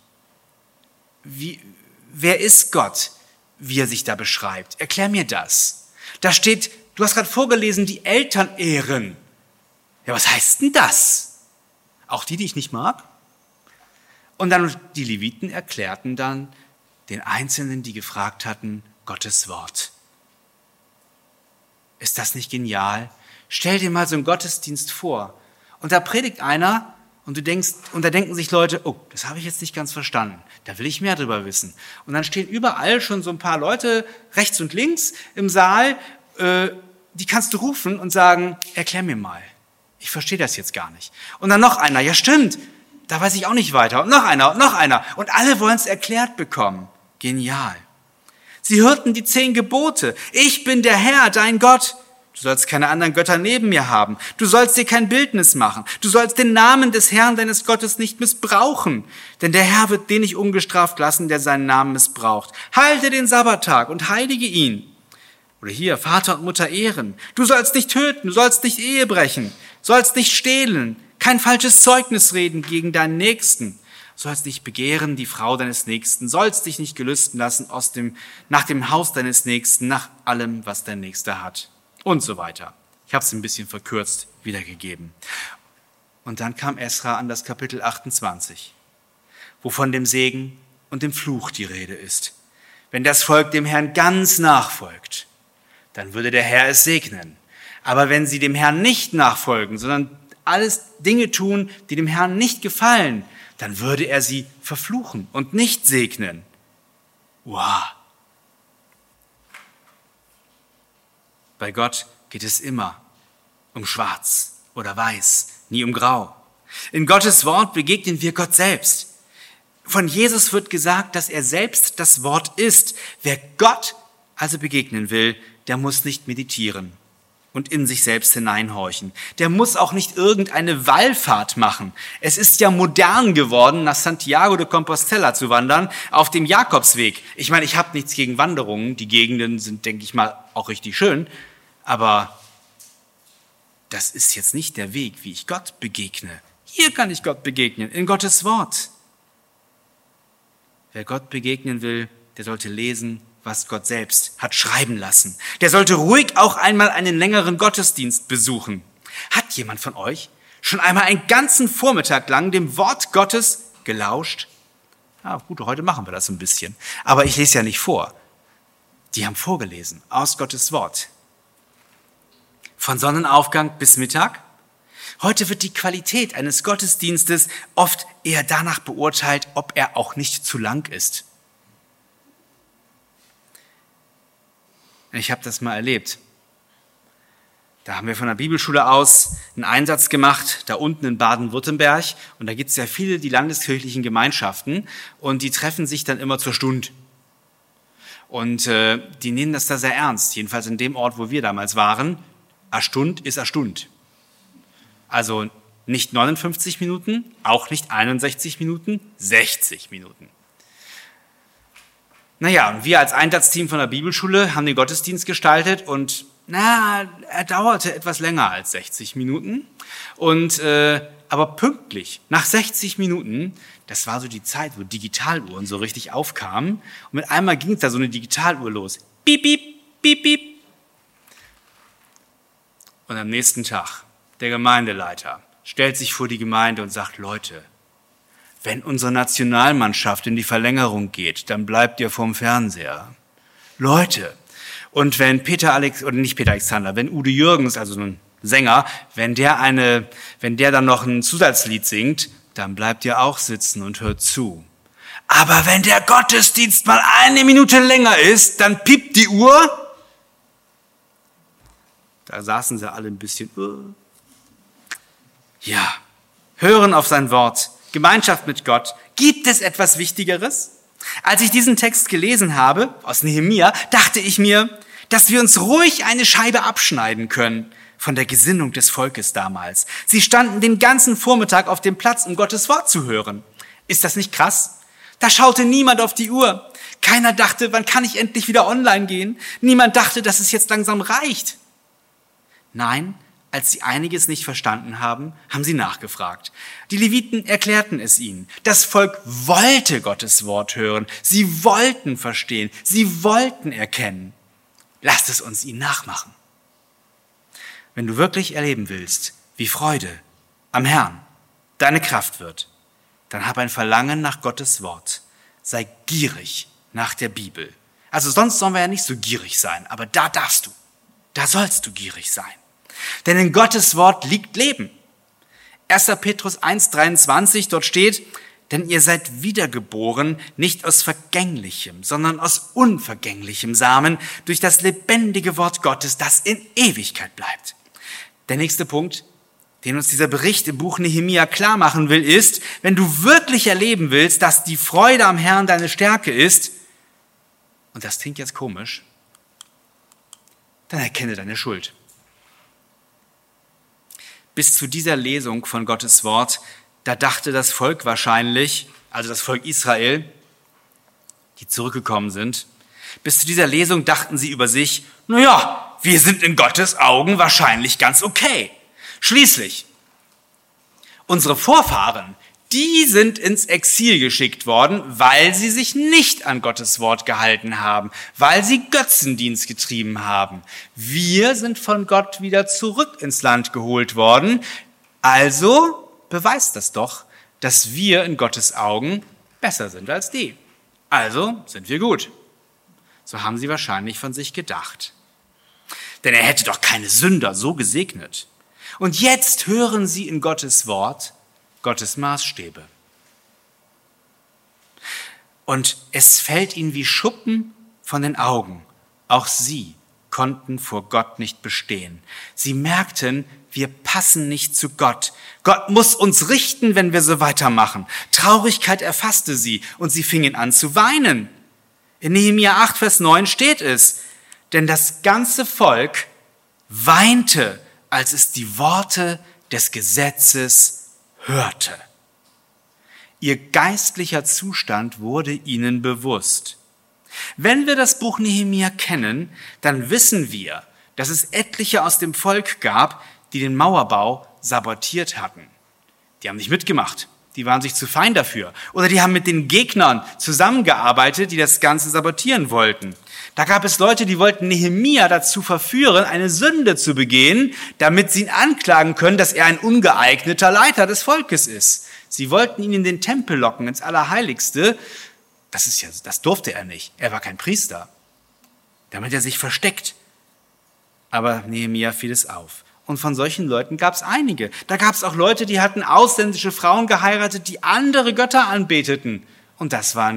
Wer ist Gott, wie er sich da beschreibt? Erklär mir das. Da steht, du hast gerade vorgelesen, die Eltern ehren. Ja, was heißt denn das? Auch die ich nicht mag? Und dann die Leviten erklärten dann den Einzelnen, die gefragt hatten, Gottes Wort. Ist das nicht genial? Stell dir mal so einen Gottesdienst vor. Und da predigt einer und da denken sich Leute, oh, das habe ich jetzt nicht ganz verstanden. Da will ich mehr drüber wissen. Und dann stehen überall schon so ein paar Leute rechts und links im Saal, die kannst du rufen und sagen, erklär mir mal. Ich verstehe das jetzt gar nicht. Und dann noch einer, ja stimmt, da weiß ich auch nicht weiter. Und noch einer und noch einer. Und alle wollen es erklärt bekommen. Genial. Sie hörten die 10 Gebote. Ich bin der Herr, dein Gott. Du sollst keine anderen Götter neben mir haben. Du sollst dir kein Bildnis machen. Du sollst den Namen des Herrn, deines Gottes, nicht missbrauchen. Denn der Herr wird den nicht ungestraft lassen, der seinen Namen missbraucht. Halte den Sabbattag und heilige ihn. Oder hier, Vater und Mutter ehren. Du sollst nicht töten, du sollst nicht Ehe brechen, sollst nicht stehlen, kein falsches Zeugnis reden gegen deinen Nächsten. Sollst nicht begehren die Frau deines Nächsten, sollst dich nicht gelüsten lassen nach dem Haus deines Nächsten, nach allem, was dein Nächster hat. Und so weiter. Ich habe es ein bisschen verkürzt wiedergegeben. Und dann kam Esra an das Kapitel 28, wo von dem Segen und dem Fluch die Rede ist. Wenn das Volk dem Herrn ganz nachfolgt, dann würde der Herr es segnen. Aber wenn sie dem Herrn nicht nachfolgen, sondern alles Dinge tun, die dem Herrn nicht gefallen, dann würde er sie verfluchen und nicht segnen. Wow. Bei Gott geht es immer um Schwarz oder Weiß, nie um Grau. In Gottes Wort begegnen wir Gott selbst. Von Jesus wird gesagt, dass er selbst das Wort ist. Wer Gott also begegnen will, der muss nicht meditieren und in sich selbst hineinhorchen. Der muss auch nicht irgendeine Wallfahrt machen. Es ist ja modern geworden, nach Santiago de Compostela zu wandern, auf dem Jakobsweg. Ich meine, ich habe nichts gegen Wanderungen. Die Gegenden sind, denke ich mal, auch richtig schön. Aber das ist jetzt nicht der Weg, wie ich Gott begegne. Hier kann ich Gott begegnen, in Gottes Wort. Wer Gott begegnen will, der sollte lesen, was Gott selbst hat schreiben lassen. Der sollte ruhig auch einmal einen längeren Gottesdienst besuchen. Hat jemand von euch schon einmal einen ganzen Vormittag lang dem Wort Gottes gelauscht? Ja, gut, heute machen wir das ein bisschen. Aber ich lese ja nicht vor. Die haben vorgelesen aus Gottes Wort. Von Sonnenaufgang bis Mittag. Heute wird die Qualität eines Gottesdienstes oft eher danach beurteilt, ob er auch nicht zu lang ist. Ich habe das mal erlebt. Da haben wir von der Bibelschule aus einen Einsatz gemacht, da unten in Baden-Württemberg. Und da gibt es ja viele, die landeskirchlichen Gemeinschaften. Und die treffen sich dann immer zur Stunde. Und die nehmen das da sehr ernst. Jedenfalls in dem Ort, wo wir damals waren. A Stund ist a Stund. Also nicht 59 Minuten, auch nicht 61 Minuten, 60 Minuten. Naja, und wir als Einsatzteam von der Bibelschule haben den Gottesdienst gestaltet und er dauerte etwas länger als 60 Minuten. Aber pünktlich, nach 60 Minuten, das war so die Zeit, wo Digitaluhren so richtig aufkamen. Und mit einmal ging da so eine Digitaluhr los. Piep, piep, piep, piep. Und am nächsten Tag, der Gemeindeleiter stellt sich vor die Gemeinde und sagt, Leute, wenn unsere Nationalmannschaft in die Verlängerung geht, dann bleibt ihr vorm Fernseher. Leute, und wenn wenn Udo Jürgens, also ein Sänger, wenn der dann noch ein Zusatzlied singt, dann bleibt ihr auch sitzen und hört zu. Aber wenn der Gottesdienst mal 1 Minute länger ist, dann piept die Uhr. Da saßen sie alle ein bisschen, Ja, hören auf sein Wort, Gemeinschaft mit Gott. Gibt es etwas Wichtigeres? Als ich diesen Text gelesen habe, aus Nehemia, dachte ich mir, dass wir uns ruhig eine Scheibe abschneiden können von der Gesinnung des Volkes damals. Sie standen den ganzen Vormittag auf dem Platz, um Gottes Wort zu hören. Ist das nicht krass? Da schaute niemand auf die Uhr. Keiner dachte, wann kann ich endlich wieder online gehen? Niemand dachte, dass es jetzt langsam reicht. Nein, als sie einiges nicht verstanden haben, haben sie nachgefragt. Die Leviten erklärten es ihnen. Das Volk wollte Gottes Wort hören. Sie wollten verstehen. Sie wollten erkennen. Lasst es uns ihnen nachmachen. Wenn du wirklich erleben willst, wie Freude am Herrn deine Kraft wird, dann hab ein Verlangen nach Gottes Wort. Sei gierig nach der Bibel. Also sonst sollen wir ja nicht so gierig sein, aber da darfst du. Da sollst du gierig sein. Denn in Gottes Wort liegt Leben. 1. Petrus 1,23, dort steht, denn ihr seid wiedergeboren, nicht aus vergänglichem, sondern aus unvergänglichem Samen, durch das lebendige Wort Gottes, das in Ewigkeit bleibt. Der nächste Punkt, den uns dieser Bericht im Buch Nehemia klar machen will, ist, wenn du wirklich erleben willst, dass die Freude am Herrn deine Stärke ist, und das klingt jetzt komisch, dann erkenne deine Schuld. Bis zu dieser Lesung von Gottes Wort, da dachte das Volk wahrscheinlich, also das Volk Israel, die zurückgekommen sind, bis zu dieser Lesung dachten sie über sich, naja, wir sind in Gottes Augen wahrscheinlich ganz okay. Schließlich, unsere Vorfahren, die sind ins Exil geschickt worden, weil sie sich nicht an Gottes Wort gehalten haben, weil sie Götzendienst getrieben haben. Wir sind von Gott wieder zurück ins Land geholt worden. Also beweist das doch, dass wir in Gottes Augen besser sind als die. Also sind wir gut. So haben sie wahrscheinlich von sich gedacht. Denn er hätte doch keine Sünder so gesegnet. Und jetzt hören sie in Gottes Wort Gottes Maßstäbe. Und es fällt ihnen wie Schuppen von den Augen. Auch sie konnten vor Gott nicht bestehen. Sie merkten, wir passen nicht zu Gott. Gott muss uns richten, wenn wir so weitermachen. Traurigkeit erfasste sie und sie fingen an zu weinen. In Nehemia 8, Vers 9 steht es, denn das ganze Volk weinte, als es die Worte des Gesetzes hörte. Ihr geistlicher Zustand wurde ihnen bewusst. Wenn wir das Buch Nehemia kennen, dann wissen wir, dass es etliche aus dem Volk gab, die den Mauerbau sabotiert hatten. Die haben nicht mitgemacht, die waren sich zu fein dafür. Oder die haben mit den Gegnern zusammengearbeitet, die das Ganze sabotieren wollten. Da gab es Leute, die wollten Nehemia dazu verführen, eine Sünde zu begehen, damit sie ihn anklagen können, dass er ein ungeeigneter Leiter des Volkes ist. Sie wollten ihn in den Tempel locken, ins Allerheiligste. Das durfte er nicht. Er war kein Priester. Damit er sich versteckt. Aber Nehemia fiel es auf. Und von solchen Leuten gab es einige. Da gab es auch Leute, die hatten ausländische Frauen geheiratet, die andere Götter anbeteten. Und das war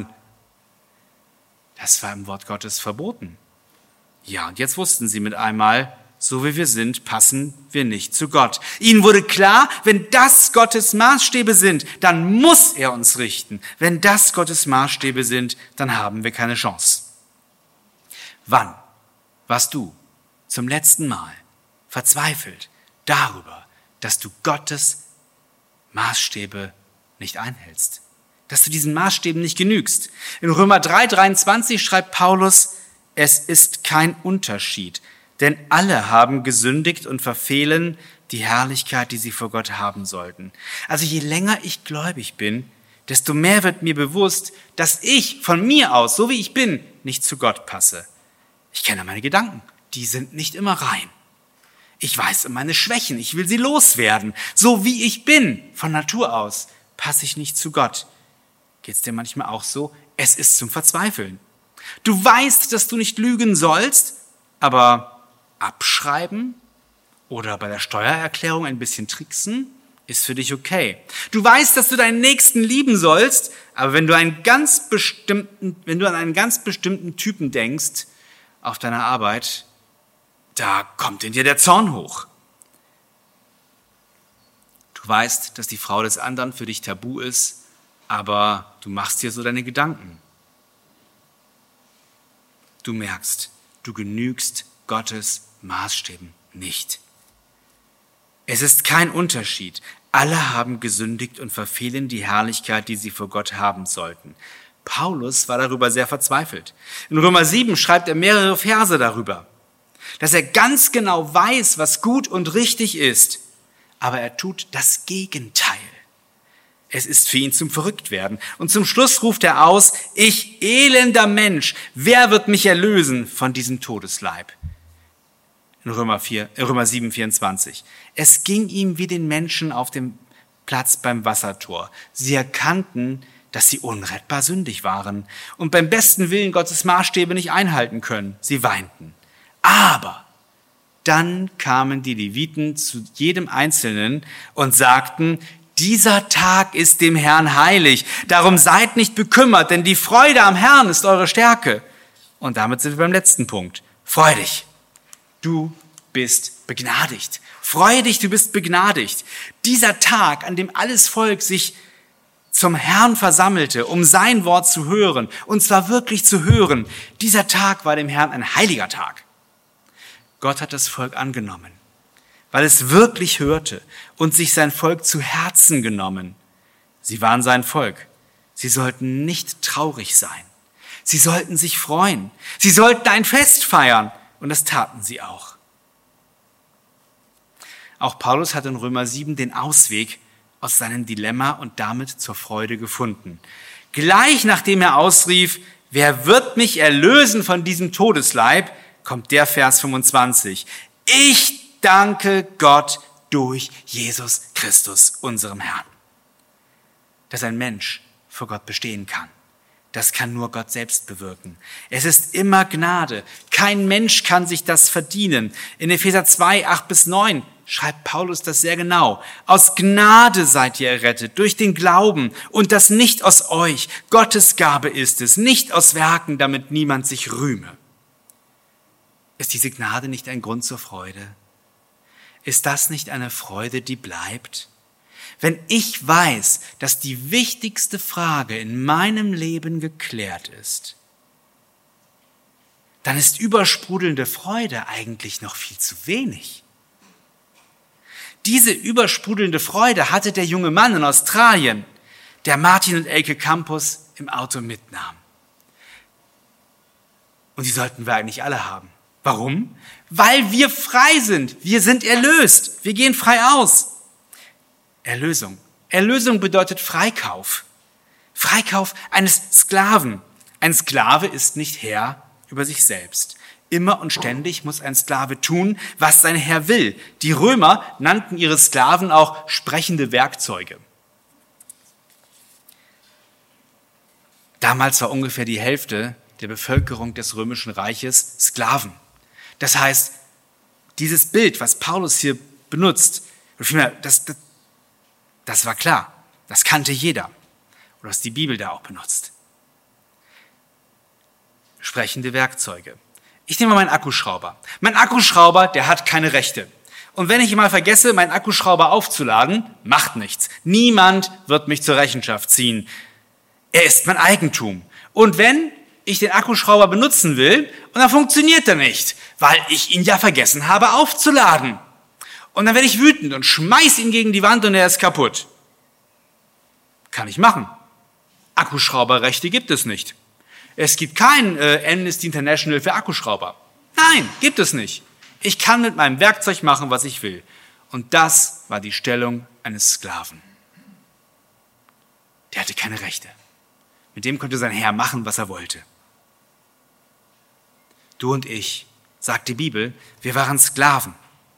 im Wort Gottes verboten. Ja, und jetzt wussten sie mit einmal, so wie wir sind, passen wir nicht zu Gott. Ihnen wurde klar, wenn das Gottes Maßstäbe sind, dann muss er uns richten. Wenn das Gottes Maßstäbe sind, dann haben wir keine Chance. Wann warst du zum letzten Mal verzweifelt darüber, dass du Gottes Maßstäbe nicht einhältst? Dass du diesen Maßstäben nicht genügst. In Römer 3,23 schreibt Paulus, es ist kein Unterschied, denn alle haben gesündigt und verfehlen die Herrlichkeit, die sie vor Gott haben sollten. Also je länger ich gläubig bin, desto mehr wird mir bewusst, dass ich von mir aus, so wie ich bin, nicht zu Gott passe. Ich kenne meine Gedanken, die sind nicht immer rein. Ich weiß um meine Schwächen, ich will sie loswerden. So wie ich bin, von Natur aus, passe ich nicht zu Gott. Geht es dir manchmal auch so? Es ist zum Verzweifeln. Du weißt, dass du nicht lügen sollst, aber abschreiben oder bei der Steuererklärung ein bisschen tricksen ist für dich okay. Du weißt, dass du deinen Nächsten lieben sollst, aber wenn du an einen ganz bestimmten Typen denkst auf deiner Arbeit, da kommt in dir der Zorn hoch. Du weißt, dass die Frau des anderen für dich tabu ist, aber du machst dir so deine Gedanken. Du merkst, du genügst Gottes Maßstäben nicht. Es ist kein Unterschied. Alle haben gesündigt und verfehlen die Herrlichkeit, die sie vor Gott haben sollten. Paulus war darüber sehr verzweifelt. In Römer 7 schreibt er mehrere Verse darüber, dass er ganz genau weiß, was gut und richtig ist, aber er tut das Gegenteil. Es ist für ihn zum Verrücktwerden. Und zum Schluss ruft er aus, ich elender Mensch, wer wird mich erlösen von diesem Todesleib? In Römer 7, 24. Es ging ihm wie den Menschen auf dem Platz beim Wassertor. Sie erkannten, dass sie unrettbar sündig waren und beim besten Willen Gottes Maßstäbe nicht einhalten können. Sie weinten. Aber dann kamen die Leviten zu jedem Einzelnen und sagten, dieser Tag ist dem Herrn heilig, darum seid nicht bekümmert, denn die Freude am Herrn ist eure Stärke. Und damit sind wir beim letzten Punkt. Freu dich, du bist bist begnadigt. Freue dich, du bist begnadigt. Dieser Tag, an dem alles Volk sich zum Herrn versammelte, um sein Wort zu hören, und zwar wirklich zu hören, dieser Tag war dem Herrn ein heiliger Tag. Gott hat das Volk angenommen, weil es wirklich hörte und sich sein Volk zu Herzen genommen. Sie waren sein Volk. Sie sollten nicht traurig sein. Sie sollten sich freuen. Sie sollten ein Fest feiern. Und das taten sie auch. Auch Paulus hat in Römer 7 den Ausweg aus seinem Dilemma und damit zur Freude gefunden. Gleich nachdem er ausrief, wer wird mich erlösen von diesem Todesleib, kommt der Vers 25. Ich danke Gott durch Jesus Christus, unserem Herrn. Dass ein Mensch vor Gott bestehen kann. Das kann nur Gott selbst bewirken. Es ist immer Gnade. Kein Mensch kann sich das verdienen. In Epheser 2, 8-9 schreibt Paulus das sehr genau. Aus Gnade seid ihr errettet, durch den Glauben, und das nicht aus euch. Gottes Gabe ist es, nicht aus Werken, damit niemand sich rühme. Ist diese Gnade nicht ein Grund zur Freude? Ist das nicht eine Freude, die bleibt? Wenn ich weiß, dass die wichtigste Frage in meinem Leben geklärt ist, dann ist übersprudelnde Freude eigentlich noch viel zu wenig. Diese übersprudelnde Freude hatte der junge Mann in Australien, der Martin und Elke Campus im Auto mitnahm. Und die sollten wir eigentlich alle haben. Warum? Weil wir frei sind. Wir sind erlöst. Wir gehen frei aus. Erlösung. Erlösung bedeutet Freikauf. Freikauf eines Sklaven. Ein Sklave ist nicht Herr über sich selbst. Immer und ständig muss ein Sklave tun, was sein Herr will. Die Römer nannten ihre Sklaven auch sprechende Werkzeuge. Damals war ungefähr die Hälfte der Bevölkerung des Römischen Reiches Sklaven. Das heißt, dieses Bild, was Paulus hier benutzt, das war klar, das kannte jeder. Oder was die Bibel da auch benutzt. Sprechende Werkzeuge. Ich nehme mal meinen Akkuschrauber. Mein Akkuschrauber, der hat keine Rechte. Und wenn ich mal vergesse, meinen Akkuschrauber aufzuladen, macht nichts. Niemand wird mich zur Rechenschaft ziehen. Er ist mein Eigentum. Und wenn ich den Akkuschrauber benutzen will, und dann funktioniert er nicht, weil ich ihn ja vergessen habe aufzuladen. Und dann werde ich wütend und schmeiß ihn gegen die Wand und er ist kaputt. Kann ich machen. Akkuschrauberrechte gibt es nicht. Es gibt kein Amnesty International für Akkuschrauber. Nein, gibt es nicht. Ich kann mit meinem Werkzeug machen, was ich will. Und das war die Stellung eines Sklaven. Der hatte keine Rechte. Mit dem konnte sein Herr machen, was er wollte. Du und ich, sagt die Bibel, wir waren Sklaven.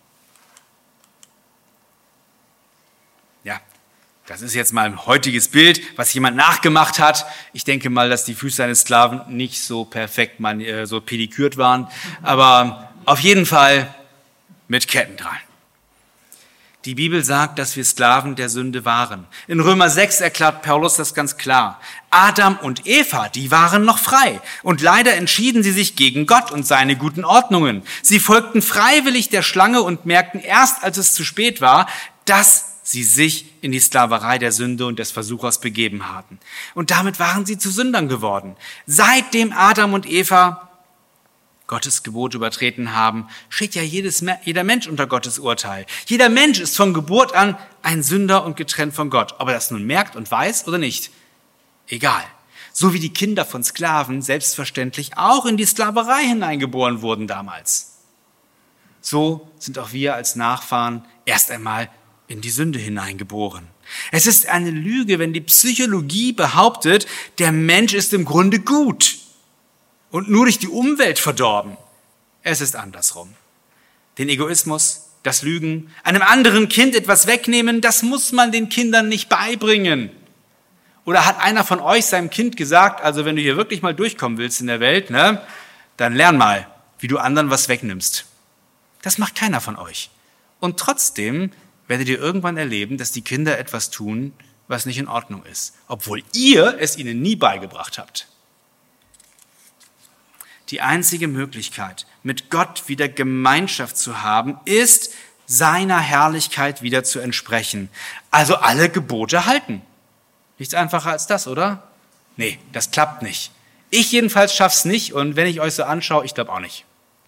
Ja, das ist jetzt mal ein heutiges Bild, was jemand nachgemacht hat. Ich denke mal, dass die Füße eines Sklaven nicht so perfekt so pedikürt waren, aber auf jeden Fall mit Ketten dran. Die Bibel sagt, dass wir Sklaven der Sünde waren. In Römer 6 erklärt Paulus das ganz klar. Adam und Eva, die waren noch frei. Und leider entschieden sie sich gegen Gott und seine guten Ordnungen. Sie folgten freiwillig der Schlange und merkten erst, als es zu spät war, dass sie sich in die Sklaverei der Sünde und des Versuchers begeben hatten. Und damit waren sie zu Sündern geworden. Seitdem Adam und Eva Gottes Gebot übertreten haben, steht ja jeder Mensch unter Gottes Urteil. Jeder Mensch ist von Geburt an ein Sünder und getrennt von Gott. Ob er das nun merkt und weiß oder nicht, egal. So wie die Kinder von Sklaven selbstverständlich auch in die Sklaverei hineingeboren wurden damals. So sind auch wir als Nachfahren erst einmal in die Sünde hineingeboren. Es ist eine Lüge, wenn die Psychologie behauptet, der Mensch ist im Grunde gut und nur durch die Umwelt verdorben. Es ist andersrum. Den Egoismus, das Lügen, einem anderen Kind etwas wegnehmen, das muss man den Kindern nicht beibringen. Oder hat einer von euch seinem Kind gesagt, also wenn du hier wirklich mal durchkommen willst in der Welt, dann lern mal, wie du anderen was wegnimmst. Das macht keiner von euch. Und trotzdem werdet ihr irgendwann erleben, dass die Kinder etwas tun, was nicht in Ordnung ist, obwohl ihr es ihnen nie beigebracht habt. Die einzige Möglichkeit, mit Gott wieder Gemeinschaft zu haben, ist, seiner Herrlichkeit wieder zu entsprechen. Also alle Gebote halten. Nichts einfacher als das, oder? Nee, das klappt nicht. Ich jedenfalls schaff's nicht und wenn ich euch so anschaue, ich glaube auch nicht.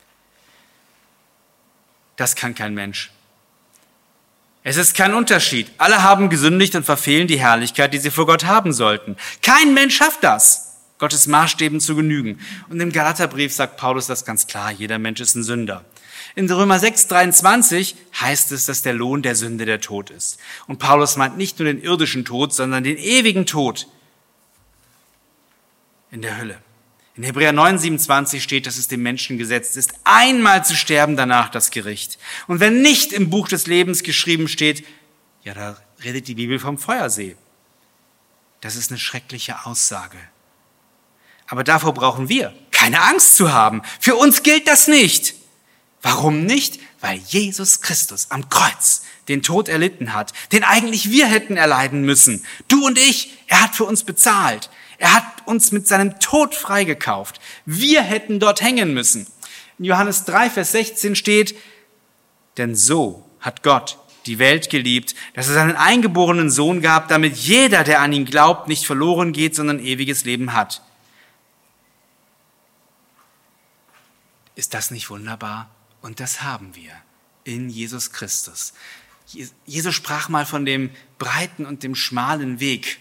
Das kann kein Mensch. Es ist kein Unterschied. Alle haben gesündigt und verfehlen die Herrlichkeit, die sie vor Gott haben sollten. Kein Mensch schafft das, Gottes Maßstäben zu genügen. Und im Galaterbrief sagt Paulus das ganz klar, jeder Mensch ist ein Sünder. In Römer 6,23 heißt es, dass der Lohn der Sünde der Tod ist. Und Paulus meint nicht nur den irdischen Tod, sondern den ewigen Tod in der Hölle. In Hebräer 9,27 steht, dass es dem Menschen gesetzt ist, einmal zu sterben, danach das Gericht. Und wenn nicht im Buch des Lebens geschrieben steht, ja, da redet die Bibel vom Feuersee. Das ist eine schreckliche Aussage. Aber davor brauchen wir keine Angst zu haben. Für uns gilt das nicht. Warum nicht? Weil Jesus Christus am Kreuz den Tod erlitten hat, den eigentlich wir hätten erleiden müssen. Du und ich, er hat für uns bezahlt. Er hat uns mit seinem Tod freigekauft. Wir hätten dort hängen müssen. In Johannes 3, Vers 16 steht, denn so hat Gott die Welt geliebt, dass er seinen eingeborenen Sohn gab, damit jeder, der an ihn glaubt, nicht verloren geht, sondern ewiges Leben hat. Ist das nicht wunderbar? Und das haben wir in Jesus Christus. Jesus sprach mal von dem breiten und dem schmalen Weg.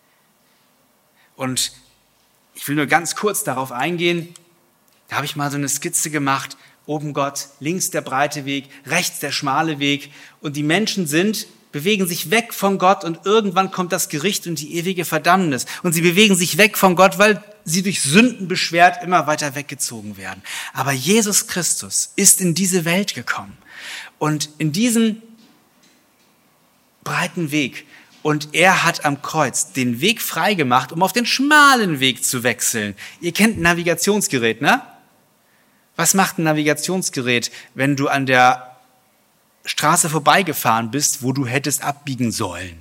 Und ich will nur ganz kurz darauf eingehen. Da habe ich mal so eine Skizze gemacht. Oben Gott, links der breite Weg, rechts der schmale Weg. Und die Menschen bewegen sich weg von Gott und irgendwann kommt das Gericht und die ewige Verdammnis. Und sie bewegen sich weg von Gott, weil sie durch Sünden beschwert immer weiter weggezogen werden. Aber Jesus Christus ist in diese Welt gekommen und in diesen breiten Weg. Und er hat am Kreuz den Weg freigemacht, um auf den schmalen Weg zu wechseln. Ihr kennt ein Navigationsgerät, ne? Was macht ein Navigationsgerät, wenn du an der Straße vorbeigefahren bist, wo du hättest abbiegen sollen?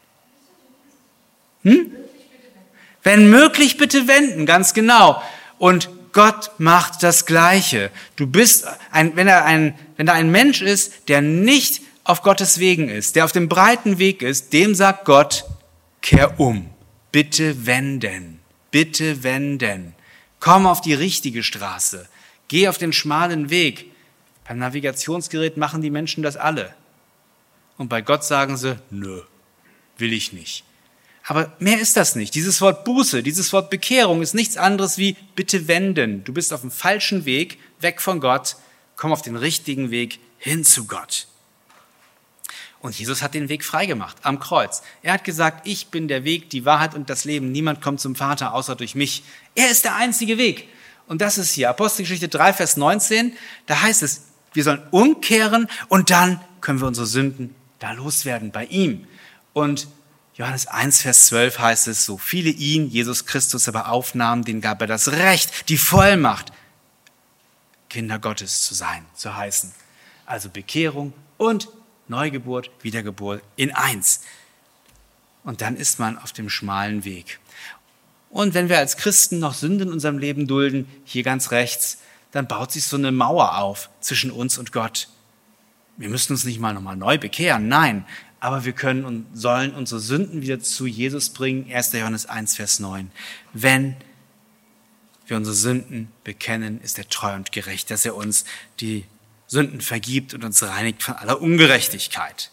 Wenn möglich, bitte wenden, ganz genau. Und Gott macht das Gleiche. Wenn da ein Mensch ist, der nicht auf Gottes Wegen ist, der auf dem breiten Weg ist, dem sagt Gott, kehr um, bitte wenden, bitte wenden. Komm auf die richtige Straße, geh auf den schmalen Weg. Beim Navigationsgerät machen die Menschen das alle. Und bei Gott sagen sie, nö, will ich nicht. Aber mehr ist das nicht. Dieses Wort Buße, dieses Wort Bekehrung ist nichts anderes wie bitte wenden. Du bist auf dem falschen Weg, weg von Gott, komm auf den richtigen Weg hin zu Gott. Und Jesus hat den Weg freigemacht am Kreuz. Er hat gesagt, ich bin der Weg, die Wahrheit und das Leben. Niemand kommt zum Vater außer durch mich. Er ist der einzige Weg. Und das ist hier Apostelgeschichte 3, Vers 19. Da heißt es, wir sollen umkehren und dann können wir unsere Sünden da loswerden bei ihm. Und Johannes 1, Vers 12 heißt es, so viele ihn, Jesus Christus, aber aufnahmen, denen gab er das Recht, die Vollmacht, Kinder Gottes zu sein, zu heißen. Also Bekehrung und Neugeburt, Wiedergeburt in eins. Und dann ist man auf dem schmalen Weg. Und wenn wir als Christen noch Sünden in unserem Leben dulden, hier ganz rechts, dann baut sich so eine Mauer auf zwischen uns und Gott. Wir müssen uns nicht mal nochmal neu bekehren, nein, aber wir können und sollen unsere Sünden wieder zu Jesus bringen. 1. Johannes 1, Vers 9. Wenn wir unsere Sünden bekennen, ist er treu und gerecht, dass er uns die Sünden vergibt und uns reinigt von aller Ungerechtigkeit.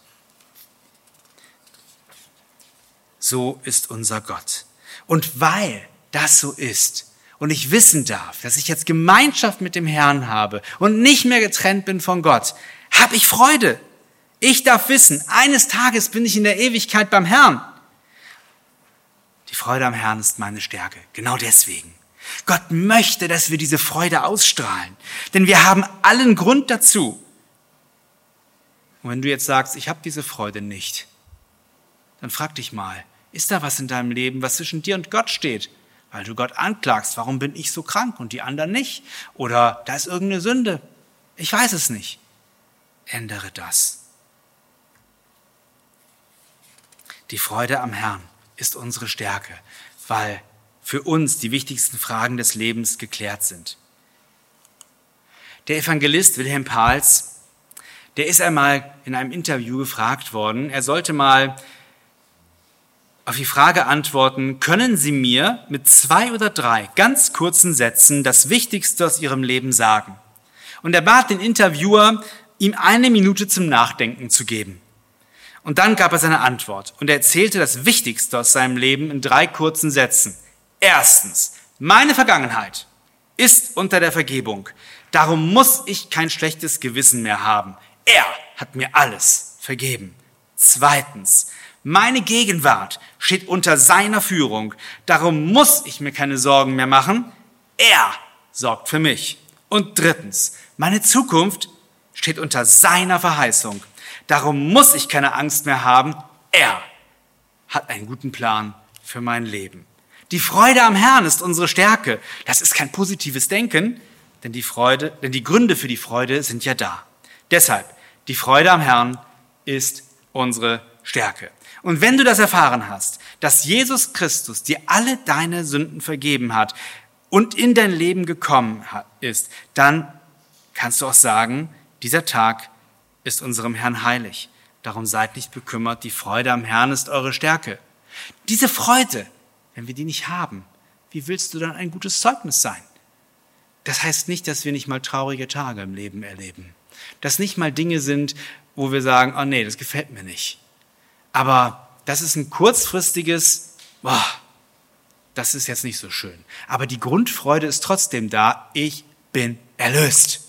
So ist unser Gott. Und weil das so ist und ich wissen darf, dass ich jetzt Gemeinschaft mit dem Herrn habe und nicht mehr getrennt bin von Gott, habe ich Freude. Ich darf wissen, eines Tages bin ich in der Ewigkeit beim Herrn. Die Freude am Herrn ist meine Stärke. Genau deswegen. Gott möchte, dass wir diese Freude ausstrahlen. Denn wir haben allen Grund dazu. Und wenn du jetzt sagst, ich habe diese Freude nicht, dann frag dich mal, ist da was in deinem Leben, was zwischen dir und Gott steht? Weil du Gott anklagst, warum bin ich so krank und die anderen nicht? Oder da ist irgendeine Sünde. Ich weiß es nicht. Ändere das. Die Freude am Herrn ist unsere Stärke, weil für uns die wichtigsten Fragen des Lebens geklärt sind. Der Evangelist Wilhelm Pahls, der ist einmal in einem Interview gefragt worden, er sollte mal auf die Frage antworten, können Sie mir mit 2 oder 3 ganz kurzen Sätzen das Wichtigste aus Ihrem Leben sagen? Und er bat den Interviewer, ihm 1 Minute zum Nachdenken zu geben. Und dann gab er seine Antwort und er erzählte das Wichtigste aus seinem Leben in 3 kurzen Sätzen. Erstens, meine Vergangenheit ist unter der Vergebung. Darum muss ich kein schlechtes Gewissen mehr haben. Er hat mir alles vergeben. Zweitens, meine Gegenwart steht unter seiner Führung. Darum muss ich mir keine Sorgen mehr machen. Er sorgt für mich. Und drittens, meine Zukunft steht unter seiner Verheißung. Darum muss ich keine Angst mehr haben. Er hat einen guten Plan für mein Leben. Die Freude am Herrn ist unsere Stärke. Das ist kein positives Denken, denn die Gründe für die Freude sind ja da. Deshalb, die Freude am Herrn ist unsere Stärke. Und wenn du das erfahren hast, dass Jesus Christus dir alle deine Sünden vergeben hat und in dein Leben gekommen ist, dann kannst du auch sagen, dieser Tag ist unserem Herrn heilig. Darum seid nicht bekümmert, die Freude am Herrn ist eure Stärke. Diese Freude, wenn wir die nicht haben, wie willst du dann ein gutes Zeugnis sein? Das heißt nicht, dass wir nicht mal traurige Tage im Leben erleben. Dass nicht mal Dinge sind, wo wir sagen, oh nee, das gefällt mir nicht. Aber das ist ein kurzfristiges, das ist jetzt nicht so schön. Aber die Grundfreude ist trotzdem da, ich bin erlöst.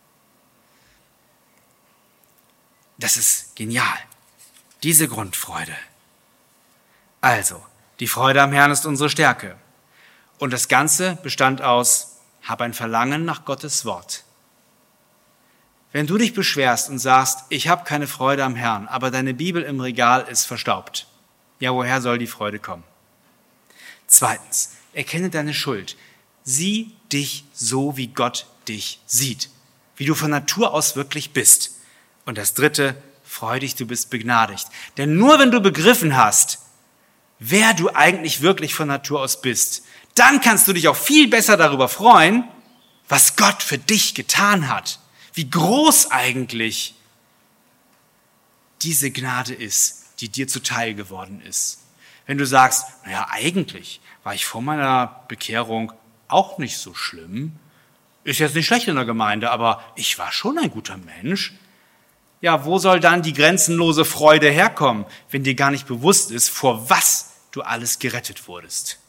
Das ist genial, diese Grundfreude. Also, die Freude am Herrn ist unsere Stärke. Und das Ganze bestand aus, hab ein Verlangen nach Gottes Wort. Wenn du dich beschwerst und sagst, ich habe keine Freude am Herrn, aber deine Bibel im Regal ist verstaubt, ja, woher soll die Freude kommen? Zweitens, erkenne deine Schuld. Sieh dich so, wie Gott dich sieht, wie du von Natur aus wirklich bist. Und das Dritte, freu dich, du bist begnadigt. Denn nur wenn du begriffen hast, wer du eigentlich wirklich von Natur aus bist, dann kannst du dich auch viel besser darüber freuen, was Gott für dich getan hat. Wie groß eigentlich diese Gnade ist, die dir zuteil geworden ist. Wenn du sagst, naja, eigentlich war ich vor meiner Bekehrung auch nicht so schlimm, ist jetzt nicht schlecht in der Gemeinde, aber ich war schon ein guter Mensch. Ja, wo soll dann die grenzenlose Freude herkommen, wenn dir gar nicht bewusst ist, vor was du alles gerettet wurdest?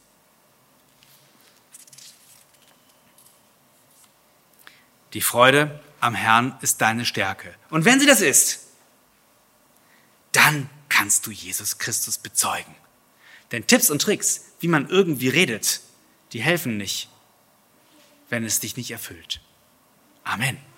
Die Freude am Herrn ist deine Stärke. Und wenn sie das ist, dann kannst du Jesus Christus bezeugen. Denn Tipps und Tricks, wie man irgendwie redet, die helfen nicht, wenn es dich nicht erfüllt. Amen.